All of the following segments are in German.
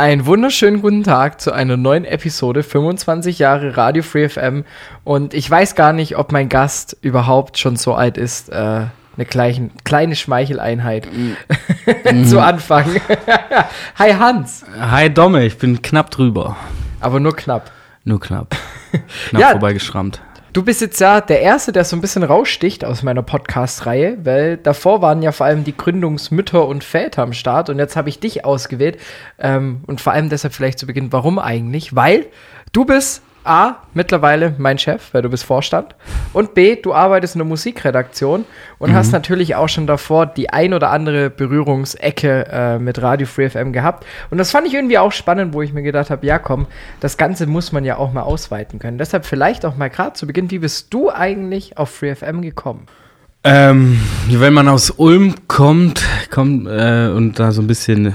Einen wunderschönen guten Tag zu einer neuen Episode 25 Jahre Radio Free FM und ich weiß gar nicht, ob mein Gast überhaupt schon so alt ist, eine kleine Schmeicheleinheit zu Anfang. Hi Hans. Hi Domme, ich bin knapp drüber. Aber nur knapp. Nur knapp. Knapp vorbeigeschrammt. Du bist jetzt ja der Erste, der so ein bisschen raussticht aus meiner Podcast-Reihe, weil davor waren ja vor allem die Gründungsmütter und Väter am Start und jetzt habe ich dich ausgewählt und vor allem deshalb vielleicht zu Beginn, warum eigentlich? Weil du bist A, mittlerweile mein Chef, weil du bist Vorstand und B, du arbeitest in der Musikredaktion und hast natürlich auch schon davor die ein oder andere Berührungsecke mit Radio Free FM gehabt und das fand ich irgendwie auch spannend, wo ich mir gedacht habe, ja komm, das Ganze muss man ja auch mal ausweiten können. Deshalb vielleicht auch mal gerade zu Beginn, wie bist du eigentlich auf Free FM gekommen? Wenn man aus Ulm kommt und da so ein bisschen,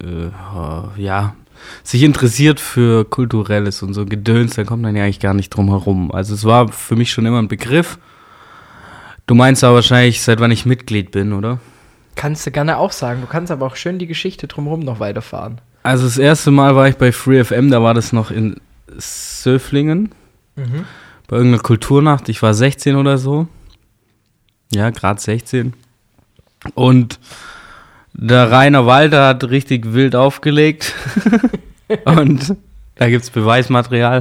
sich interessiert für Kulturelles und so Gedöns, dann kommt man ja eigentlich gar nicht drum herum. Also es war für mich schon immer ein Begriff. Du meinst aber wahrscheinlich, seit wann ich Mitglied bin, oder? Kannst du gerne auch sagen. Du kannst aber auch schön die Geschichte drumherum noch weiterfahren. Also das erste Mal war ich bei Free FM, da war das noch in Söflingen, bei irgendeiner Kulturnacht. Ich war 16 oder so. Ja, gerade 16. Und der Rainer Walter hat richtig wild aufgelegt und da gibt's Beweismaterial.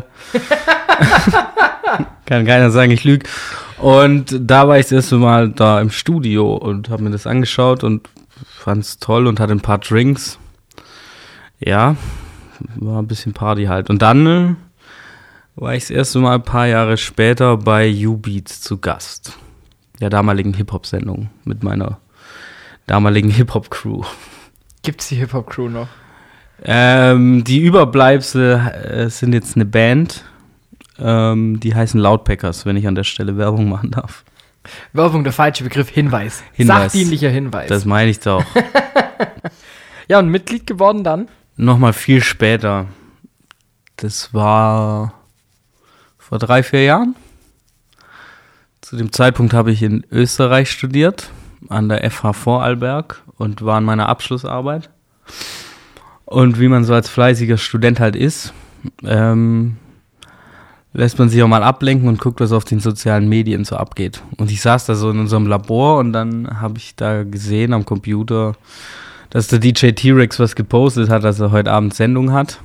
Kann keiner sagen, ich lüge. Und da war ich das erste Mal da im Studio und habe mir das angeschaut und fand's toll und hatte ein paar Drinks. Ja, war ein bisschen Party halt. Und dann war ich das erste Mal ein paar Jahre später bei U-Beats zu Gast. Der damaligen Hip-Hop-Sendung mit meiner damaligen Hip-Hop-Crew. Gibt's die Hip-Hop-Crew noch? Die Überbleibsel sind jetzt eine Band, die heißen Loudpackers, wenn ich an der Stelle Werbung machen darf. Werbung, der falsche Begriff, Hinweis. Sachdienlicher Hinweis. Das meine ich doch. Ja, und Mitglied geworden dann? Nochmal viel später. Das war vor 3-4 Jahren. Zu dem Zeitpunkt habe ich in Österreich studiert, an der FH Vorarlberg und war an meiner Abschlussarbeit. Und wie man so als fleißiger Student halt ist, lässt man sich auch mal ablenken und guckt, was auf den sozialen Medien so abgeht. Und ich saß da so in unserem Labor und dann habe ich da gesehen am Computer, dass der DJ T-Rex was gepostet hat, dass er heute Abend Sendung hat.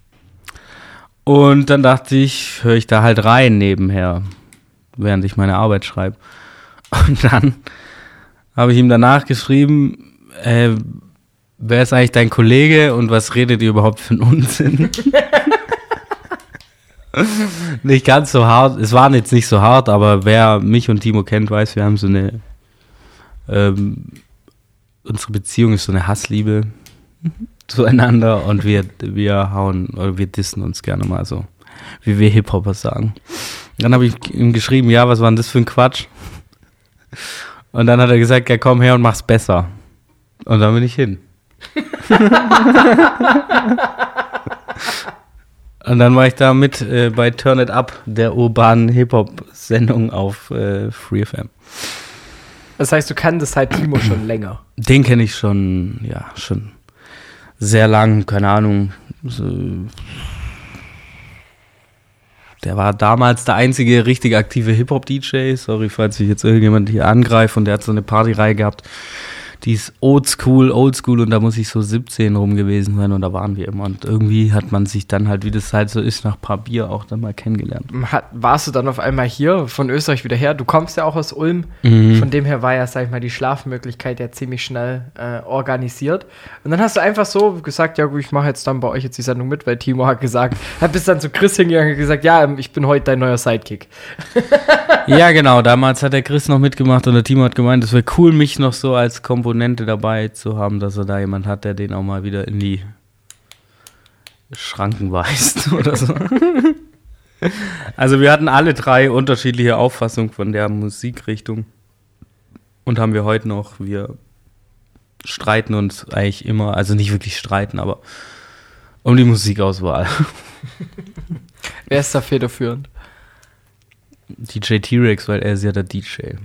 Und dann dachte ich, höre ich da halt rein nebenher, während ich meine Arbeit schreibe. Und dann habe ich ihm danach geschrieben, wer ist eigentlich dein Kollege und was redet ihr überhaupt für einen Unsinn? Nicht ganz so hart, es war jetzt nicht so hart, aber wer mich und Timo kennt, weiß, wir haben so eine, unsere Beziehung ist so eine Hassliebe zueinander und wir hauen, oder wir dissen uns gerne mal so, wie wir Hip-Hopper sagen. Dann habe ich ihm geschrieben, ja, was war denn das für ein Quatsch? Und dann hat er gesagt, ja komm her und mach's besser. Und dann bin ich hin. Und dann war ich da mit bei Turn It Up, der urbanen Hip-Hop-Sendung auf Free FM. Das heißt, du kanntest halt Timo schon länger. Den kenne ich schon sehr lang, keine Ahnung. So, der war damals der einzige richtig aktive Hip-Hop-DJ. Sorry, falls ich jetzt irgendjemand hier angreife. Und der hat so eine Partyreihe gehabt, die ist oldschool und da muss ich so 17 rum gewesen sein und da waren wir immer. Und irgendwie hat man sich dann halt, wie das halt so ist, nach ein paar Bier auch dann mal kennengelernt. Warst du dann auf einmal hier von Österreich wieder her? Du kommst ja auch aus Ulm. Von dem her war ja, sag ich mal, die Schlafmöglichkeit ja ziemlich schnell organisiert. Und dann hast du einfach so gesagt, ja gut, ich mache jetzt dann bei euch jetzt die Sendung mit, weil Timo hat gesagt, hat bis dann zu Chris hingegangen und gesagt, ja, ich bin heute dein neuer Sidekick. Ja, genau, damals hat der Chris noch mitgemacht und der Timo hat gemeint, es wäre cool, mich noch so als Komponente dabei zu haben, dass er da jemand hat, der den auch mal wieder in die Schranken weist oder so. Also wir hatten alle 3 unterschiedliche Auffassungen von der Musikrichtung und haben wir heute noch. Wir streiten uns eigentlich immer, also nicht wirklich streiten, aber um die Musikauswahl. Wer ist da federführend? DJ T-Rex, weil er ist ja der DJ.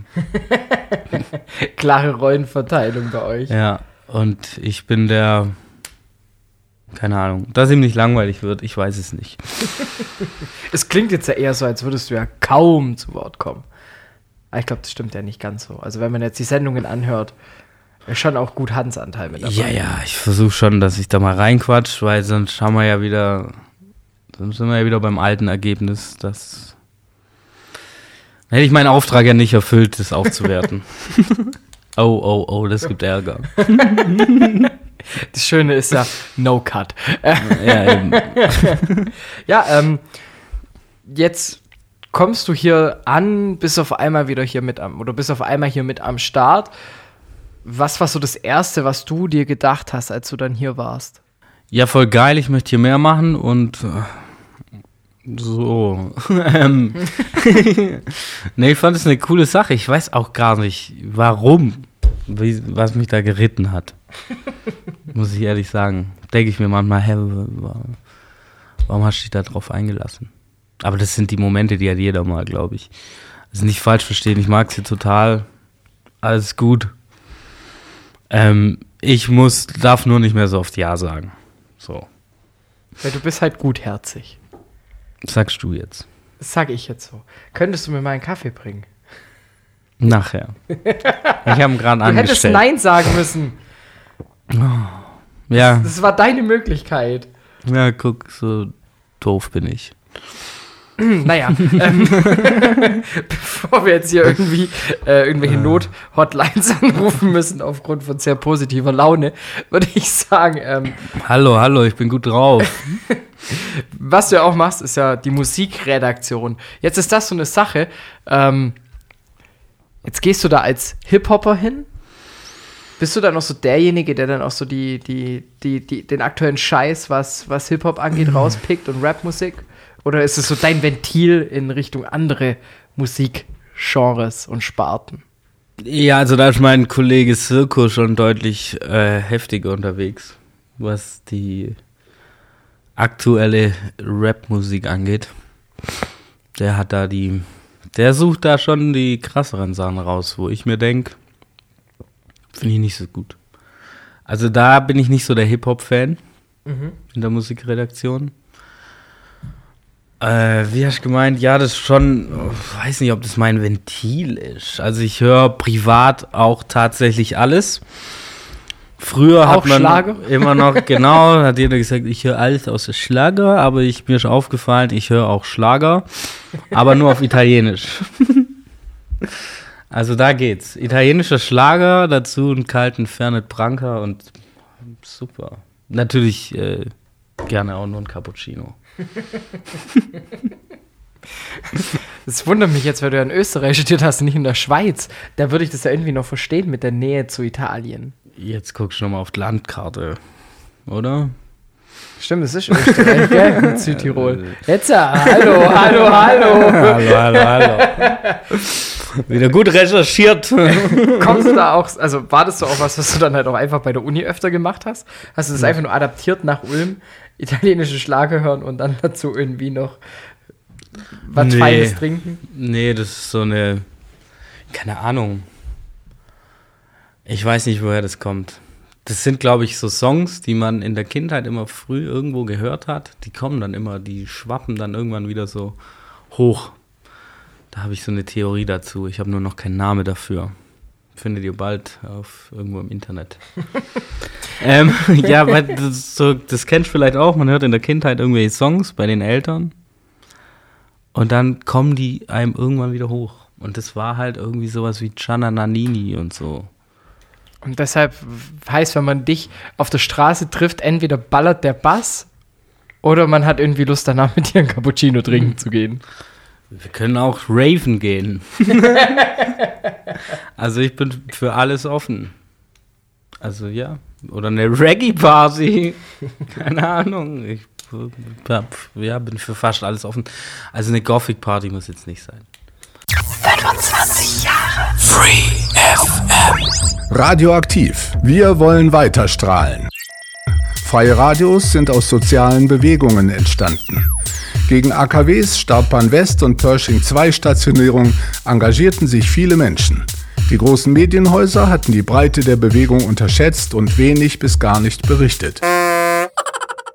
Klare Rollenverteilung bei euch. Ja, und ich bin der Keine Ahnung. Dass ihm nicht langweilig wird, ich weiß es nicht. Es klingt jetzt ja eher so, als würdest du ja kaum zu Wort kommen. Aber ich glaube, das stimmt ja nicht ganz so. Also wenn man jetzt die Sendungen anhört, ist schon auch gut Hans-Anteil mit dabei. Ja, ich versuche schon, dass ich da mal reinquatsch, weil sonst sind wir ja wieder beim alten Ergebnis. Das hätte ich meinen Auftrag ja nicht erfüllt, das aufzuwerten. Oh, das gibt Ärger. Das Schöne ist ja No Cut. Ja, eben. Ja, jetzt kommst du hier an, bist auf einmal hier mit am Start. Was war so das Erste, was du dir gedacht hast, als du dann hier warst? Ja, voll geil, ich möchte hier mehr machen und so. Nee, ich fand es eine coole Sache. Ich weiß auch gar nicht, warum, was mich da geritten hat. Muss ich ehrlich sagen. Denke ich mir manchmal, warum hast du dich da drauf eingelassen? Aber das sind die Momente, die hat jeder mal, glaube ich. Also nicht falsch verstehen, ich mag sie total. Alles gut. Ich darf nur nicht mehr so oft Ja sagen. So. Weil du bist halt gutherzig. Sagst du jetzt. Das sage ich jetzt so. Könntest du mir mal einen Kaffee bringen? Nachher. Ich habe ihn gerade angestellt. Du hättest Nein sagen müssen. Ja. Das war deine Möglichkeit. Ja, guck, so doof bin ich. Naja, bevor wir jetzt hier irgendwelche Not-Hotlines anrufen müssen aufgrund von sehr positiver Laune, würde ich sagen, Hallo, ich bin gut drauf. Was du ja auch machst, ist ja die Musikredaktion. Jetzt ist das so eine Sache, jetzt gehst du da als Hip-Hopper hin. Bist du dann noch so derjenige, der dann auch so den aktuellen Scheiß, was Hip-Hop angeht, rauspickt und Rap-Musik? Oder ist es so dein Ventil in Richtung andere Musikgenres und Sparten? Ja, also da ist mein Kollege Sirko schon deutlich heftiger unterwegs, was die aktuelle Rap-Musik angeht. Der sucht da schon die krasseren Sachen raus, wo ich mir denke, finde ich nicht so gut. Also da bin ich nicht so der Hip-Hop-Fan in der Musikredaktion. Wie hast du gemeint? Ja, das ist schon, weiß nicht, ob das mein Ventil ist. Also ich höre privat auch tatsächlich alles. Früher auch hat man Schlager? Immer noch, genau, hat jeder gesagt, ich höre alles außer Schlager, aber mir ist aufgefallen, ich höre auch Schlager, aber nur auf Italienisch. Also da geht's. Italienischer Schlager, dazu einen kalten Fernet Branca und super. Natürlich gerne auch nur ein Cappuccino. Das wundert mich jetzt, weil du ja in Österreich studiert hast und nicht in der Schweiz. Da würde ich das ja irgendwie noch verstehen mit der Nähe zu Italien. Jetzt guckst du nochmal auf die Landkarte, oder? Stimmt, das ist Österreich, gell? Mit Südtirol. Jetzt ja, hallo. Hallo. Wieder gut recherchiert. Kommst du da auch, also war das so auch was du dann halt auch einfach bei der Uni öfter gemacht hast? Hast du das einfach nur adaptiert nach Ulm, italienische Schlager hören und dann dazu irgendwie noch was Feines trinken? Nee, das ist so eine, keine Ahnung. Ich weiß nicht, woher das kommt. Das sind, glaube ich, so Songs, die man in der Kindheit immer früh irgendwo gehört hat. Die kommen dann immer, die schwappen dann irgendwann wieder so hoch. Da habe ich so eine Theorie dazu. Ich habe nur noch keinen Namen dafür. Findet ihr bald irgendwo im Internet. Ja, weil das kennst du vielleicht auch. Man hört in der Kindheit irgendwelche Songs bei den Eltern. Und dann kommen die einem irgendwann wieder hoch. Und das war halt irgendwie sowas wie Gianna Nannini und so. Und deshalb heißt, wenn man dich auf der Straße trifft, entweder ballert der Bass oder man hat irgendwie Lust, danach mit dir ein Cappuccino trinken zu gehen. Wir können auch raven gehen. Also ich bin für alles offen. Also ja. Oder eine Reggae-Party. Keine Ahnung. Ich bin für fast alles offen. Also eine Gothic-Party muss jetzt nicht sein. 25 Jahre Free FM. Radioaktiv. Wir wollen weiterstrahlen. Freie Radios sind aus sozialen Bewegungen entstanden. Gegen AKWs, Staubbahn West und Pershing 2 Stationierung engagierten sich viele Menschen. Die großen Medienhäuser hatten die Breite der Bewegung unterschätzt und wenig bis gar nicht berichtet.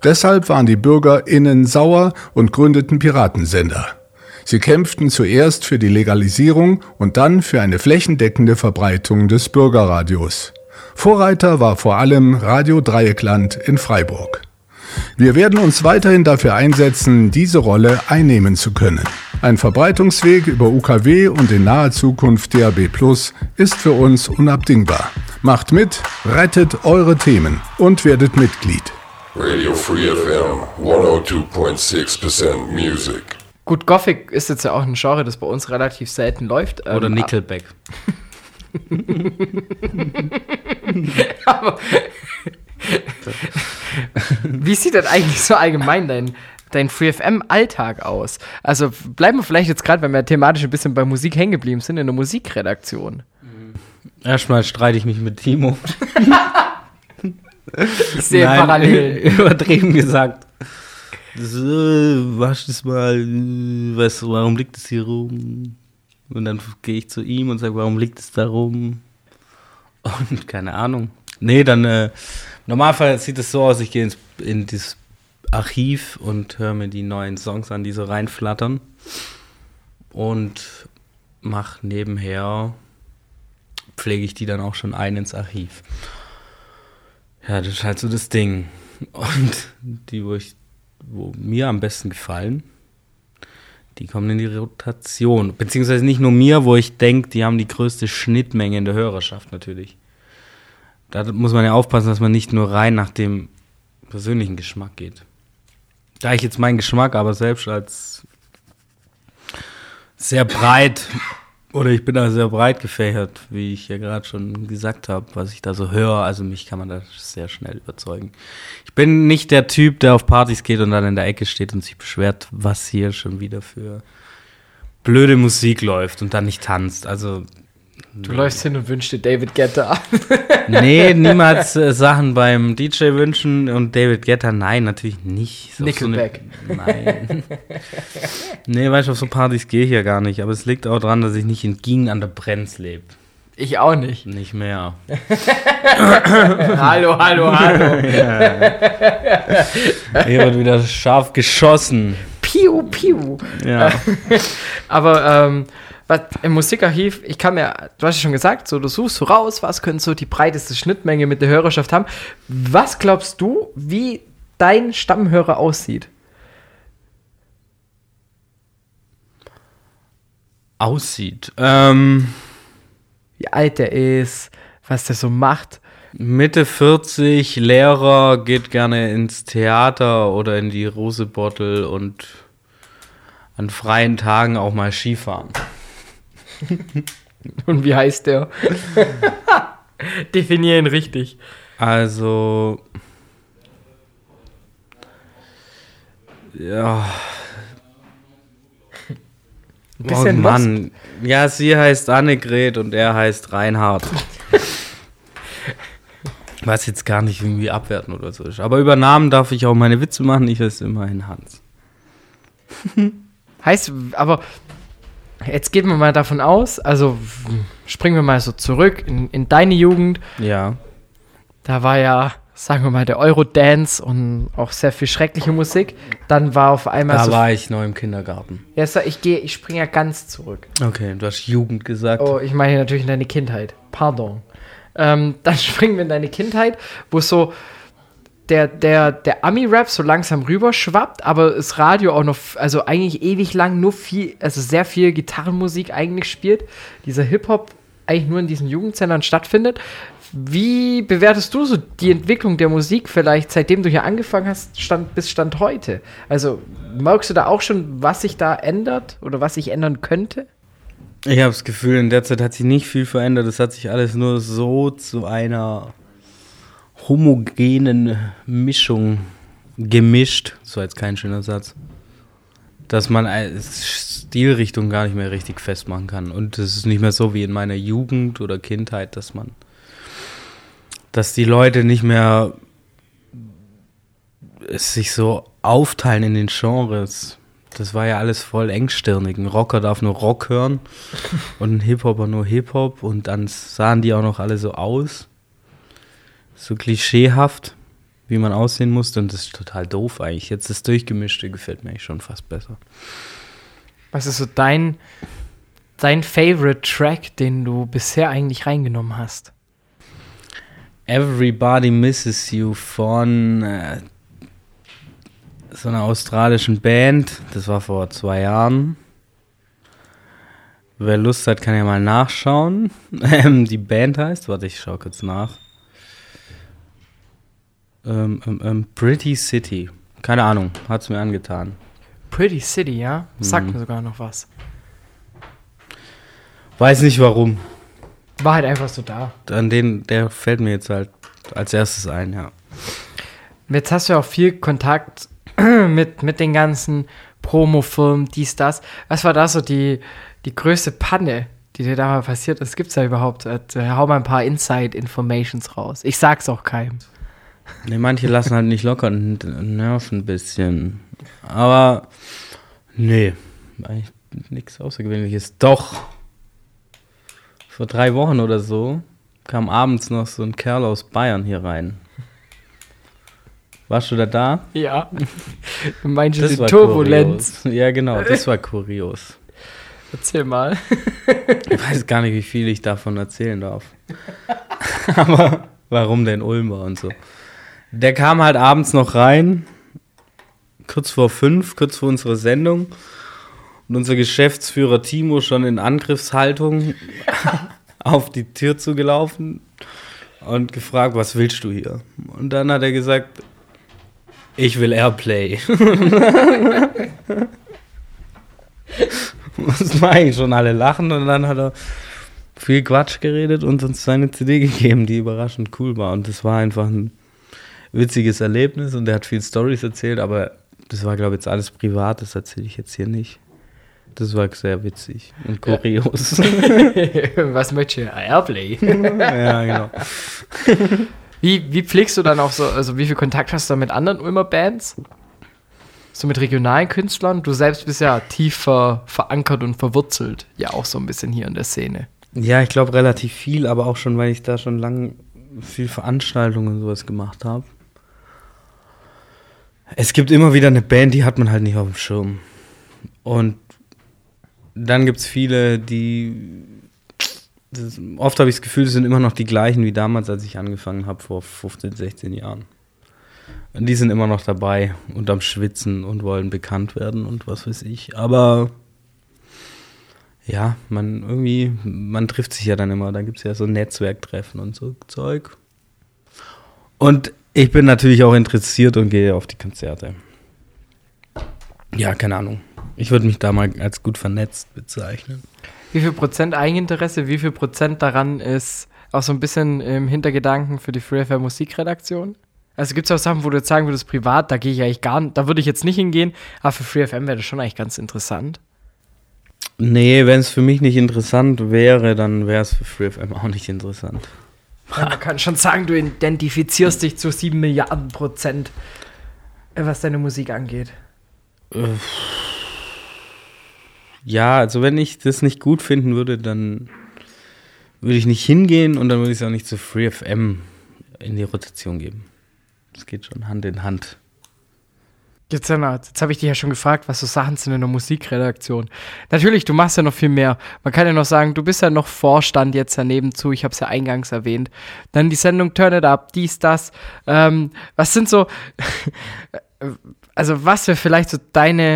Deshalb waren die BürgerInnen sauer und gründeten Piratensender. Sie kämpften zuerst für die Legalisierung und dann für eine flächendeckende Verbreitung des Bürgerradios. Vorreiter war vor allem Radio Dreieckland in Freiburg. Wir werden uns weiterhin dafür einsetzen, diese Rolle einnehmen zu können. Ein Verbreitungsweg über UKW und in naher Zukunft DAB+ ist für uns unabdingbar. Macht mit, rettet eure Themen und werdet Mitglied. Radio Free FM 102.6% Music. Gut, Gothic ist jetzt ja auch ein Genre, das bei uns relativ selten läuft. Oder Nickelback. Aber wie sieht denn eigentlich so allgemein dein Free-FM-Alltag aus? Also bleiben wir vielleicht jetzt gerade, wenn wir thematisch ein bisschen bei Musik hängen geblieben sind, in der Musikredaktion. Erstmal streite ich mich mit Timo. Ich sehe Parallelen. Übertrieben gesagt. Wasch das mal, weißt du, warum liegt es hier rum? Und dann gehe ich zu ihm und sage, warum liegt es da rum? Und keine Ahnung. Nee, dann, normalerweise sieht es so aus, ich gehe in das Archiv und höre mir die neuen Songs an, die so reinflattern. Und mache nebenher, pflege ich die dann auch schon ein ins Archiv. Ja, das ist halt so das Ding. Und die, wo mir am besten gefallen, die kommen in die Rotation. Beziehungsweise nicht nur mir, wo ich denke, die haben die größte Schnittmenge in der Hörerschaft natürlich. Da muss man ja aufpassen, dass man nicht nur rein nach dem persönlichen Geschmack geht. Da ich jetzt meinen Geschmack aber selbst als sehr breit, oder ich bin da sehr breit gefächert, wie ich ja gerade schon gesagt habe, was ich da so höre. Also mich kann man da sehr schnell überzeugen. Ich bin nicht der Typ, der auf Partys geht und dann in der Ecke steht und sich beschwert, was hier schon wieder für blöde Musik läuft und dann nicht tanzt. Also du läufst hin und wünschst dir David Guetta. Nee, niemals Sachen beim DJ wünschen und David Guetta, nein, natürlich nicht. Nickelback. Nein. Nee, weißt du, auf so Partys gehe ich ja gar nicht, aber es liegt auch daran, dass ich nicht in Gien an der Brenz lebe. Ich auch nicht. Nicht mehr. Hallo. Ja. Hier wird wieder scharf geschossen. Piu, piu. Ja. Aber was im Musikarchiv, du hast ja schon gesagt, so du suchst so raus, was könnte so die breiteste Schnittmenge mit der Hörerschaft haben. Was glaubst du, wie dein Stammhörer aussieht? Wie alt der ist, was der so macht. Mitte 40, Lehrer, geht gerne ins Theater oder in die Rosebottle und an freien Tagen auch mal Skifahren. Und wie heißt der? Definier ihn richtig. Also, ja. Ein bisschen Mann. Ja, sie heißt Annegret und er heißt Reinhard. Was jetzt gar nicht irgendwie abwerten oder so ist. Aber über Namen darf ich auch meine Witze machen. Ich heiße immerhin Hans. Heißt, aber jetzt gehen wir mal davon aus, also springen wir mal so zurück in deine Jugend. Ja. Da war ja, sagen wir mal, der Eurodance und auch sehr viel schreckliche Musik. Dann war auf einmal Da war ich noch im Kindergarten. Ja, ich springe ja ganz zurück. Okay, du hast Jugend gesagt. Oh, ich meine natürlich in deine Kindheit. Pardon. Dann springen wir in deine Kindheit, wo so der Ami-Rap so langsam rüberschwappt, aber das Radio auch noch, also eigentlich ewig lang sehr viel Gitarrenmusik eigentlich spielt. Dieser Hip-Hop eigentlich nur in diesen Jugendzentren stattfindet. Wie bewertest du so die Entwicklung der Musik vielleicht, seitdem du hier angefangen hast, bis Stand heute? Also merkst du da auch schon, was sich da ändert oder was sich ändern könnte? Ich habe das Gefühl, in der Zeit hat sich nicht viel verändert. Es hat sich alles nur so zu einer homogenen Mischung gemischt. Das war jetzt kein schöner Satz. Dass man Stilrichtung gar nicht mehr richtig festmachen kann. Und es ist nicht mehr so wie in meiner Jugend oder Kindheit, dass die Leute nicht mehr sich so aufteilen in den Genres. Das war ja alles voll engstirnig. Ein Rocker darf nur Rock hören und ein Hip-Hopper nur Hip-Hop. Und dann sahen die auch noch alle so aus. So klischeehaft. wie man aussehen musste und das ist total doof eigentlich. Jetzt das Durchgemischte gefällt mir eigentlich schon fast besser. Was ist so dein Favorite Track, den du bisher eigentlich reingenommen hast? Everybody Misses You von so einer australischen Band. Das war vor 2 Jahren. Wer Lust hat, kann ja mal nachschauen. Die Band heißt, warte, ich schau kurz nach. Pretty City. Keine Ahnung, hat's mir angetan. Pretty City, ja? Sagt mir sogar noch was. Weiß nicht warum. War halt einfach so da. Der fällt mir jetzt halt als erstes ein, ja. Jetzt hast du ja auch viel Kontakt mit den ganzen Promo-Firmen, dies, das. Was war da so die größte Panne, die dir da mal passiert ist? Gibt's da überhaupt? Hau mal ein paar Inside-Informations raus. Ich sag's auch keinem. Ne, manche lassen halt nicht locker und nerven ein bisschen. Aber, nee, eigentlich nichts Außergewöhnliches. Doch, vor 3 Wochen oder so kam abends noch so ein Kerl aus Bayern hier rein. Warst du da? Ja. Du meinst Das die war Turbulenz. kurios. Ja, genau, das war kurios. Erzähl mal. Ich weiß gar nicht, wie viel ich davon erzählen darf. Aber warum denn Ulmer und so? Der kam halt abends noch rein, kurz vor 5, kurz vor unserer Sendung. Und unser Geschäftsführer Timo schon in Angriffshaltung auf die Tür zugelaufen und gefragt, was willst du hier? Und dann hat er gesagt, ich will Airplay. Das war eigentlich schon alle lachen und dann hat er viel Quatsch geredet und uns seine CD gegeben, die überraschend cool war. Und das war einfach ein witziges Erlebnis und er hat viel Storys erzählt, aber das war, glaube ich, jetzt alles privat, das erzähle ich jetzt hier nicht. Das war sehr witzig und kurios. Was möchtest du? Airplay. Ja, genau. Wie pflegst du dann auch so, also wie viel Kontakt hast du da mit anderen Ulmer Bands? So mit regionalen Künstlern? Du selbst bist ja tief verankert und verwurzelt, ja auch so ein bisschen hier in der Szene. Ja, ich glaube relativ viel, aber auch schon, weil ich da schon lange viel Veranstaltungen und sowas gemacht habe. Es gibt immer wieder eine Band, die hat man halt nicht auf dem Schirm. Und dann gibt es viele, oft habe ich das Gefühl, es sind immer noch die gleichen wie damals, als ich angefangen habe, vor 15, 16 Jahren. Und die sind immer noch dabei und am Schwitzen und wollen bekannt werden und was weiß ich. Aber ja, man trifft sich ja dann immer, da gibt es ja so Netzwerktreffen und so Zeug. Und ich bin natürlich auch interessiert und gehe auf die Konzerte. Ja, keine Ahnung. Ich würde mich da mal als gut vernetzt bezeichnen. Wie viel Prozent Eigeninteresse, wie viel Prozent daran ist auch so ein bisschen im Hintergedanken für die Free FM Musikredaktion? Also gibt es auch Sachen, wo du jetzt sagen würdest, privat, da gehe ich eigentlich gar nicht, da würde ich jetzt nicht hingehen, aber für Free FM wäre das schon eigentlich ganz interessant. Nee, wenn es für mich nicht interessant wäre, dann wäre es für Free FM auch nicht interessant. Ja, man kann schon sagen, du identifizierst dich zu 7 Milliarden %, was deine Musik angeht. Ja, also wenn ich das nicht gut finden würde, dann würde ich nicht hingehen und dann würde ich es auch nicht zu Free FM in die Rotation geben. Das geht schon Hand in Hand. Jetzt habe ich dich ja schon gefragt, was so Sachen sind in der Musikredaktion. Natürlich, du machst ja noch viel mehr. Man kann ja noch sagen, du bist ja noch Vorstand jetzt daneben zu. Ich habe es ja eingangs erwähnt. Dann die Sendung Turn It Up, dies, das. Was sind so, also was wäre vielleicht so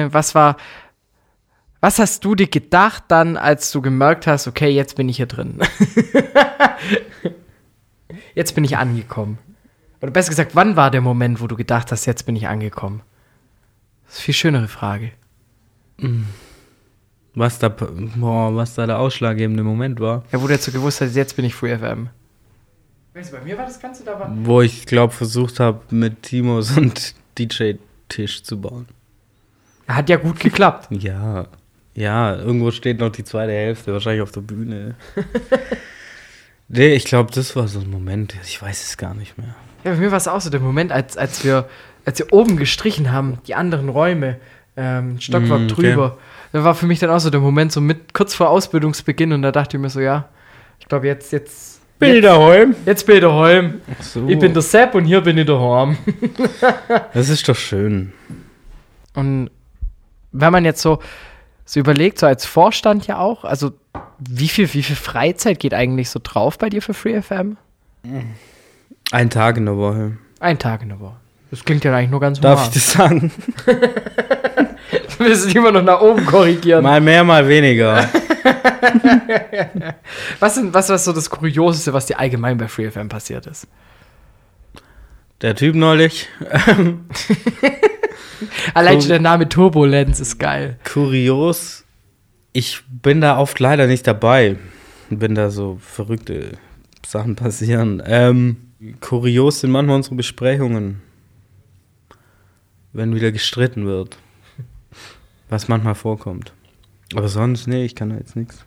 was hast du dir gedacht dann, als du gemerkt hast, okay, jetzt bin ich hier drin? Jetzt bin ich angekommen. Oder besser gesagt, wann war der Moment, wo du gedacht hast, jetzt bin ich angekommen? Das ist eine viel schönere Frage. Was da der ausschlaggebende Moment war. Ja, wo du jetzt so gewusst hast, jetzt bin ich Free FM. Weißt du, bei mir war das Ganze da. Wo ich, glaube, versucht habe, mit Timo so einen DJ-Tisch zu bauen. Hat ja gut geklappt. Ja, irgendwo steht noch die zweite Hälfte, wahrscheinlich auf der Bühne. Nee, ich glaube, das war so ein Moment, ich weiß es gar nicht mehr. Ja, bei mir war es auch so der Moment, als wir oben gestrichen haben, die anderen Räume, Stockwerk drüber. Da war für mich dann auch so der Moment, so kurz vor Ausbildungsbeginn, und da dachte ich mir so, ja, ich glaube, jetzt Bin ich daheim? Jetzt bin ich daheim. So. Ich bin der Sepp und hier bin ich daheim. Das ist doch schön. Und wenn man jetzt so überlegt, so als Vorstand ja auch, also wie viel Freizeit geht eigentlich so drauf bei dir für FreeFM? 1 Tag in der Woche. 1 Tag in der Woche. Das klingt ja eigentlich nur ganz normal. Darf ich das sagen? Du willst es immer noch nach oben korrigieren. Mal mehr, mal weniger. Was ist so das Kurioseste, was dir allgemein bei FreeFM passiert ist? Der Typ neulich. Allein schon der Name Turbulenz ist geil. Kurios. Ich bin da oft leider nicht dabei. Wenn da so verrückte Sachen passieren. Kurios sind manchmal unsere Besprechungen. Wenn wieder gestritten wird. Was manchmal vorkommt. Aber sonst, nee, ich kann da jetzt nichts.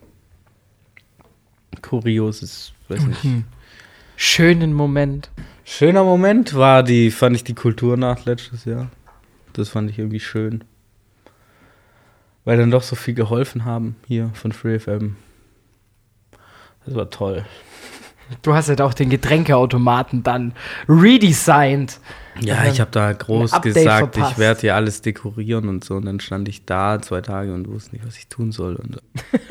Kurioses, weiß nicht. Schönen Moment. Schöner Moment fand ich die Kulturnacht letztes Jahr. Das fand ich irgendwie schön. Weil dann doch so viel geholfen haben hier von FreeFM. Das war toll. Du hast halt auch den Getränkeautomaten dann redesigned. Ja, ich habe da groß Update gesagt, verpasst. ich werde hier alles dekorieren und so. Und dann stand ich da 2 Tage und wusste nicht, was ich tun soll. Und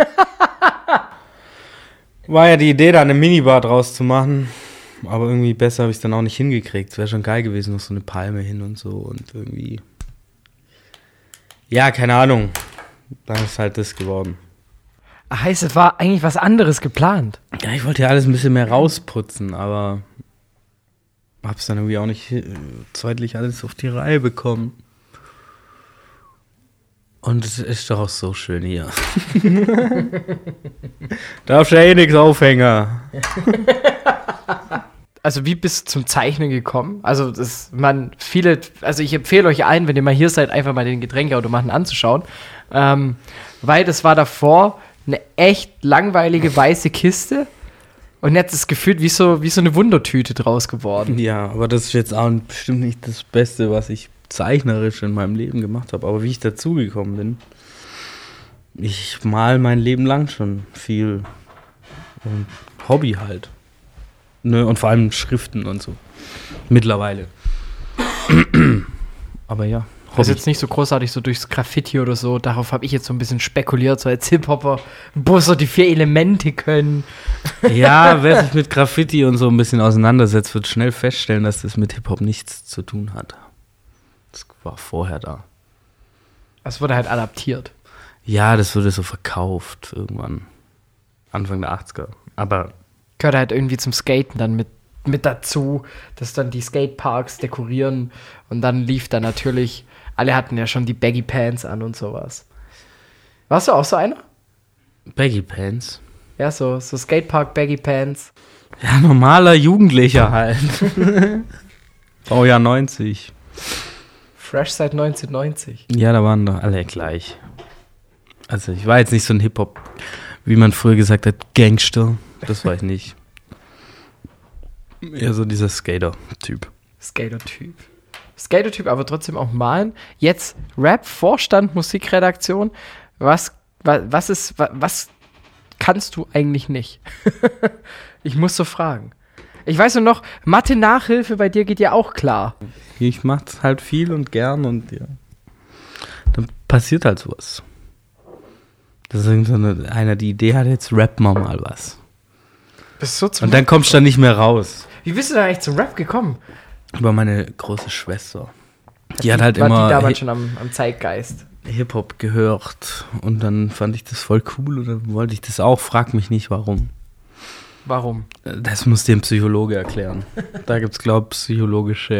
war ja die Idee, da eine Minibar draus zu machen. Aber irgendwie besser habe ich es dann auch nicht hingekriegt. Es wäre schon geil gewesen, noch so eine Palme hin und so. Und irgendwie... Ja, keine Ahnung. Dann ist halt das geworden. Heißt, es war eigentlich was anderes geplant. Ja, ich wollte ja alles ein bisschen mehr rausputzen, aber hab's dann irgendwie auch nicht zeitlich alles auf die Reihe bekommen. Und es ist doch auch so schön hier. Darfst ja eh nichts Aufhänger. Also wie bist du zum Zeichnen gekommen? Also ich empfehle euch allen, wenn ihr mal hier seid, einfach mal den Getränkeautomaten anzuschauen. Weil das war davor eine echt langweilige weiße Kiste und jetzt ist gefühlt wie so eine Wundertüte draus geworden. Ja, aber das ist jetzt auch bestimmt nicht das Beste, was ich zeichnerisch in meinem Leben gemacht habe. Aber wie ich dazugekommen bin, ich mal mein Leben lang schon viel und Hobby halt. Ne, und vor allem Schriften und so. Mittlerweile. Aber ja. Das ist jetzt nicht so großartig so durchs Graffiti oder so. Darauf habe ich jetzt so ein bisschen spekuliert, so als Hip-Hopper, wo so die 4 Elemente können. Ja, wer sich mit Graffiti und so ein bisschen auseinandersetzt, wird schnell feststellen, dass das mit Hip-Hop nichts zu tun hat. Das war vorher da. Das wurde halt adaptiert. Ja, das wurde so verkauft irgendwann. Anfang der 80er. Aber Gehört halt irgendwie zum Skaten dann mit dazu, dass dann die Skateparks dekorieren und dann lief da natürlich, alle hatten ja schon die Baggy Pants an und sowas. Warst du auch so einer? Baggy Pants? Ja, so Skatepark Baggy Pants. Ja, normaler Jugendlicher halt. Baujahr 90. Fresh seit 1990. Ja, da waren doch alle gleich. Also ich war jetzt nicht so ein Hip-Hop, wie man früher gesagt hat, Gangster. Das war ich nicht. Eher so dieser Skater-Typ. Skater-Typ, aber trotzdem auch malen. Jetzt Rap, Vorstand, Musikredaktion. Was kannst du eigentlich nicht? Ich muss so fragen. Ich weiß nur noch, Mathe-Nachhilfe bei dir geht ja auch klar. Ich mach's halt viel und gern und ja. Dann passiert halt sowas. Das ist irgend so einer die Idee hat, jetzt rappen wir mal was. Bist so zum Und dann kommst du dann nicht mehr raus. Wie bist du da eigentlich zum Rap gekommen? Über meine große Schwester. Die hat halt war immer die damals schon am Zeitgeist. Hip-Hop gehört und dann fand ich das voll cool und dann wollte ich das auch. Frag mich nicht, warum. Warum? Das muss dir ein Psychologe erklären. Da gibt's, glaube ich,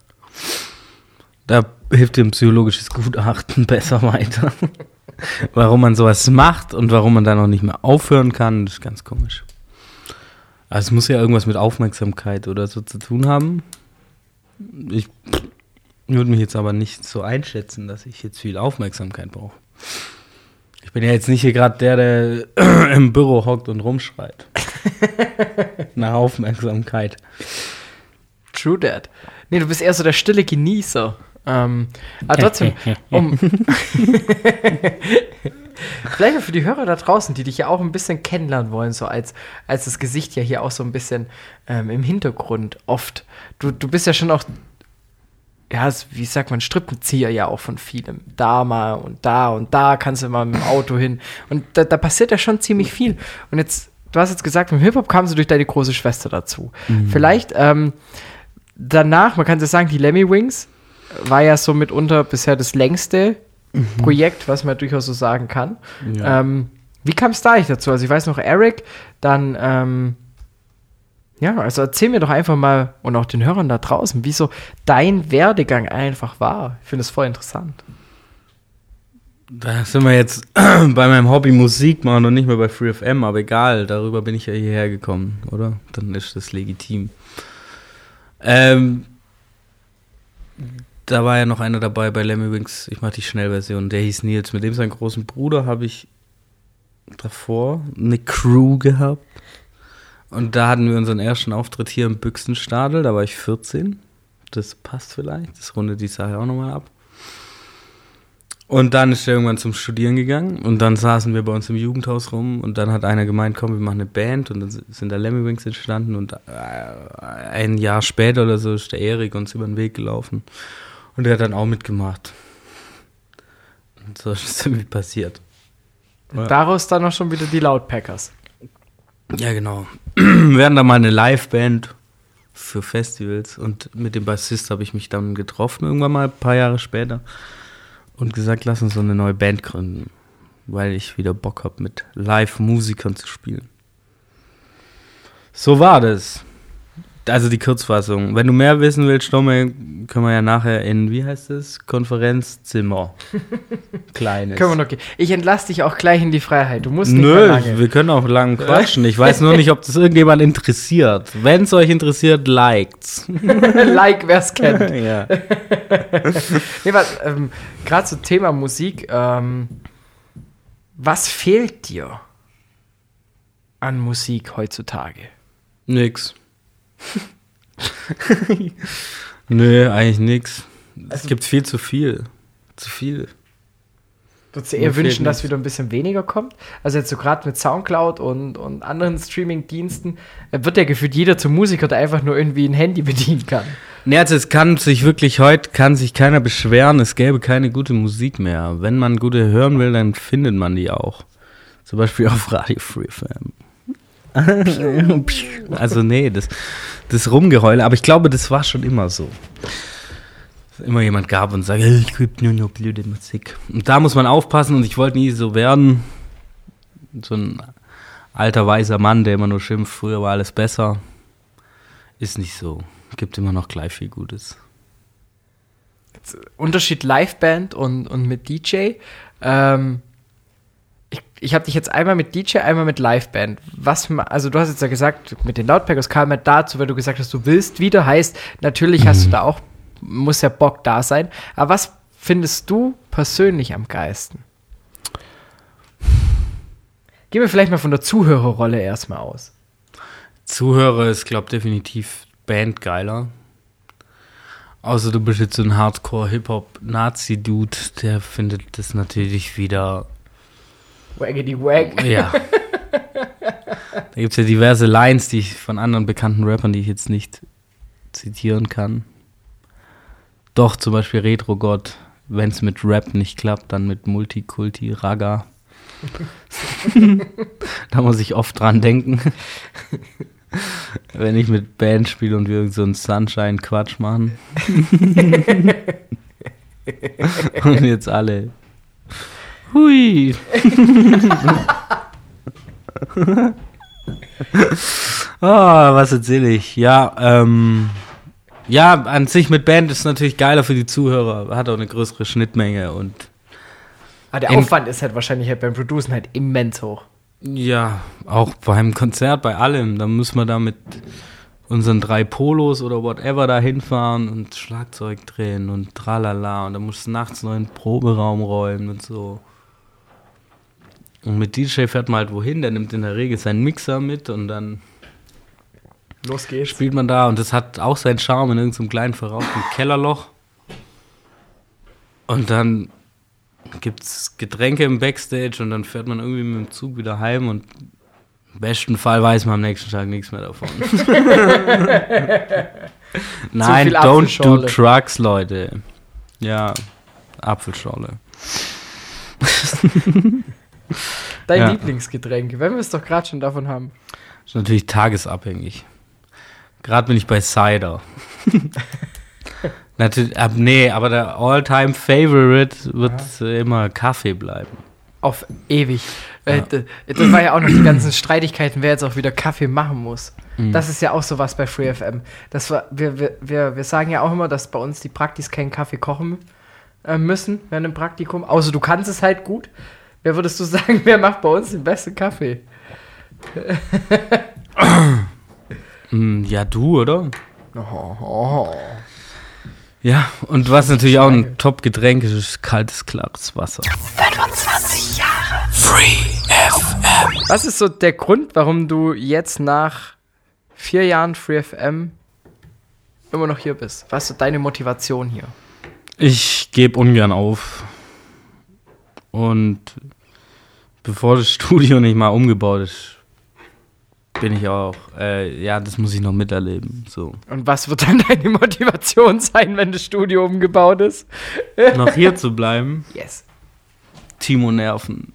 da hilft dir ein psychologisches Gutachten besser weiter. Warum man sowas macht und warum man dann auch nicht mehr aufhören kann, das ist ganz komisch. Also es muss ja irgendwas mit Aufmerksamkeit oder so zu tun haben. Ich würde mich jetzt aber nicht so einschätzen, dass ich jetzt viel Aufmerksamkeit brauche. Ich bin ja jetzt nicht hier gerade der im Büro hockt und rumschreit. Nach Aufmerksamkeit. True that. Nee, du bist eher so der stille Genießer. Aber trotzdem, Vielleicht auch für die Hörer da draußen, die dich ja auch ein bisschen kennenlernen wollen, so als das Gesicht ja hier auch so ein bisschen im Hintergrund oft. Du bist ja schon auch, ja, wie sagt man, Strippenzieher ja auch von vielem. Da mal und da kannst du mal mit dem Auto hin. Und da passiert ja schon ziemlich viel. Und jetzt, du hast jetzt gesagt, mit dem Hip-Hop kam sie durch deine große Schwester dazu. Vielleicht danach, man kann es sagen, die Lemmy Wings war ja so mitunter bisher das längste Projekt, was man durchaus so sagen kann. Ja. Wie kam es da eigentlich dazu? Also ich weiß noch, Eric, dann, also erzähl mir doch einfach mal und auch den Hörern da draußen, wie so dein Werdegang einfach war. Ich finde es voll interessant. Da sind wir jetzt bei meinem Hobby Musik machen und nicht mehr bei FreeFM, aber egal, darüber bin ich ja hierher gekommen, oder? Dann ist das legitim. Da war ja noch einer dabei bei Lemmy Wings, ich mache die Schnellversion, der hieß Nils. Mit dem seinen großen Bruder habe ich davor eine Crew gehabt. Und da hatten wir unseren ersten Auftritt hier im Büchsenstadel, da war ich 14. Das passt vielleicht, das rundet die Sache auch nochmal ab. Und dann ist er irgendwann zum Studieren gegangen und dann saßen wir bei uns im Jugendhaus rum und dann hat einer gemeint, komm, wir machen eine Band und dann sind da Lemmy Wings entstanden und ein Jahr später oder so ist der Erik uns über den Weg gelaufen und der hat dann auch mitgemacht. Und so ist es irgendwie passiert. Und daraus dann auch schon wieder die Loudpackers. Ja, genau. Wir hatten da mal eine Liveband für Festivals und mit dem Bassist habe ich mich dann getroffen, irgendwann mal ein paar Jahre später. Und gesagt, lass uns so eine neue Band gründen, weil ich wieder Bock habe, mit Live-Musikern zu spielen. So war das. Also die Kurzfassung. Wenn du mehr wissen willst, Stomme, können wir ja nachher in, wie heißt es, Konferenzzimmer. Kleines. Können wir noch gehen. Ich entlasse dich auch gleich in die Freiheit. Du musst nicht mehr lange. Wir können auch lang quatschen. Ich weiß nur nicht, ob das irgendjemand interessiert. Wenn es euch interessiert, liked's. Like, wer es kennt. Ja. Nee, gerade zum Thema Musik, was fehlt dir an Musik heutzutage? Nix. Nö, eigentlich nix. Es gibt viel zu viel. Zu viel. Würdest du eher wünschen, dass wieder ein bisschen weniger kommt? Also jetzt so gerade mit Soundcloud und anderen Streaming-Diensten wird ja gefühlt jeder zum Musiker, der einfach nur irgendwie ein Handy bedienen kann. Nee, also es kann sich wirklich, heute kann sich keiner beschweren, es gäbe keine gute Musik mehr. Wenn man gute hören will, dann findet man die auch. Zum Beispiel auf Radio FreeFM. Also nee, das Rumgeheule, aber ich glaube, das war schon immer so. Dass immer jemand gab und sagt, ich krieg nur noch blöde Musik. Und da muss man aufpassen und ich wollte nie so werden. So ein alter, weißer Mann, der immer nur schimpft, früher war alles besser. Ist nicht so. Gibt immer noch gleich viel Gutes. Unterschied Liveband und mit DJ. Ich habe dich jetzt einmal mit DJ, einmal mit Liveband. Also du hast jetzt ja gesagt, mit den Loudpackers kam ja dazu, weil du gesagt hast, du willst wieder, heißt, natürlich hast du da auch, muss ja Bock da sein. Aber was findest du persönlich am geilsten? Gehen wir vielleicht mal von der Zuhörerrolle erstmal aus. Zuhörer ist, glaube ich, definitiv Band geiler. Außer du bist jetzt so ein Hardcore-Hip-Hop-Nazi-Dude, der findet das natürlich wieder Waggedy Wag. Ja. Da gibt es ja diverse Lines, die ich von anderen bekannten Rappern, die ich jetzt nicht zitieren kann. Doch, zum Beispiel Retro-Gott, wenn es mit Rap nicht klappt, dann mit Multikulti, Raga. Da muss ich oft dran denken. Wenn ich mit Band spiele und wir so einen Sunshine-Quatsch machen. Und jetzt alle. Hui. Was erzähle ich? Ja, an sich mit Band ist natürlich geiler für die Zuhörer. Hat auch eine größere Schnittmenge und der Aufwand ist halt wahrscheinlich halt beim Producen halt immens hoch. Ja, auch beim Konzert, bei allem. Da müssen wir da mit unseren 3 Polos oder whatever da hinfahren und Schlagzeug drehen und tralala. Und dann musst du nachts noch in den Proberaum räumen und so. Und mit DJ fährt man halt wohin, der nimmt in der Regel seinen Mixer mit und dann los geht's. Spielt man da und das hat auch seinen Charme in irgendeinem kleinen verrauchten Kellerloch. Und dann gibt's Getränke im Backstage und dann fährt man irgendwie mit dem Zug wieder heim und im besten Fall weiß man am nächsten Tag nichts mehr davon. Nein, don't do drugs, Leute. Ja, Apfelschorle. Dein Lieblingsgetränk, wenn wir es doch gerade schon davon haben. Ist natürlich tagesabhängig. Gerade bin ich bei Cider. Natürlich, aber der All-Time-Favorite wird immer Kaffee bleiben. Auf ewig. Das war ja auch noch die ganzen Streitigkeiten, wer jetzt auch wieder Kaffee machen muss. Das ist ja auch sowas bei FreeFM. Wir sagen ja auch immer, dass bei uns die Praktis keinen Kaffee kochen müssen während dem Praktikum. Außer du kannst es halt gut. Wer würdest du sagen, wer macht bei uns den besten Kaffee? Ja, du, oder? Ja, und was natürlich auch ein Top-Getränk ist kaltes, klares Wasser. 25 Jahre Free-FM. Was ist so der Grund, warum du jetzt nach 4 Jahren Free-FM immer noch hier bist? Was ist so deine Motivation hier? Ich gebe ungern auf. Und bevor das Studio nicht mal umgebaut ist, bin ich auch, das muss ich noch miterleben. So. Und was wird dann deine Motivation sein, wenn das Studio umgebaut ist? Noch hier zu bleiben? Yes. Timo nerven.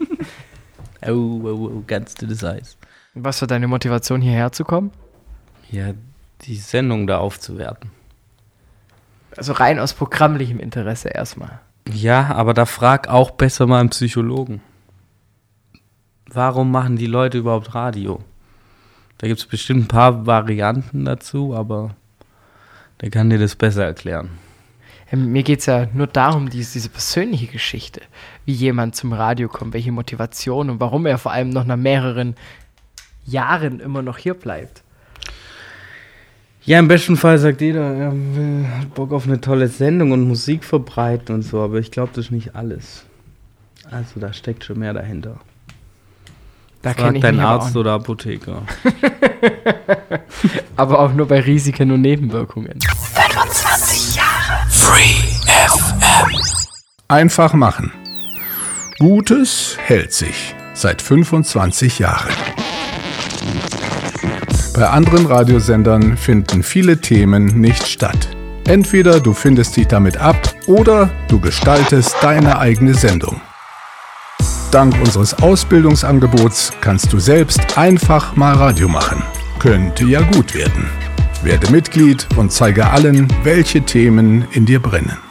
Ganz dünnes Eis. Und was wird deine Motivation, hierher zu kommen? Ja, die Sendung da aufzuwerten. Also rein aus programmlichem Interesse erstmal. Ja, aber da frag auch besser mal einen Psychologen. Warum machen die Leute überhaupt Radio? Da gibt es bestimmt ein paar Varianten dazu, aber der kann dir das besser erklären. Mir geht es ja nur darum, diese persönliche Geschichte, wie jemand zum Radio kommt, welche Motivation und warum er vor allem noch nach mehreren Jahren immer noch hier bleibt. Ja, im besten Fall sagt jeder, er hat Bock auf eine tolle Sendung und Musik verbreiten und so, aber ich glaube, das ist nicht alles. Also da steckt schon mehr dahinter. Da frag deinen Arzt oder Apotheker. Aber auch nur bei Risiken und Nebenwirkungen. 25 Jahre Free-FM. Einfach machen. Gutes hält sich seit 25 Jahren. Bei anderen Radiosendern finden viele Themen nicht statt. Entweder du findest dich damit ab oder du gestaltest deine eigene Sendung. Dank unseres Ausbildungsangebots kannst du selbst einfach mal Radio machen. Könnte ja gut werden. Werde Mitglied und zeige allen, welche Themen in dir brennen.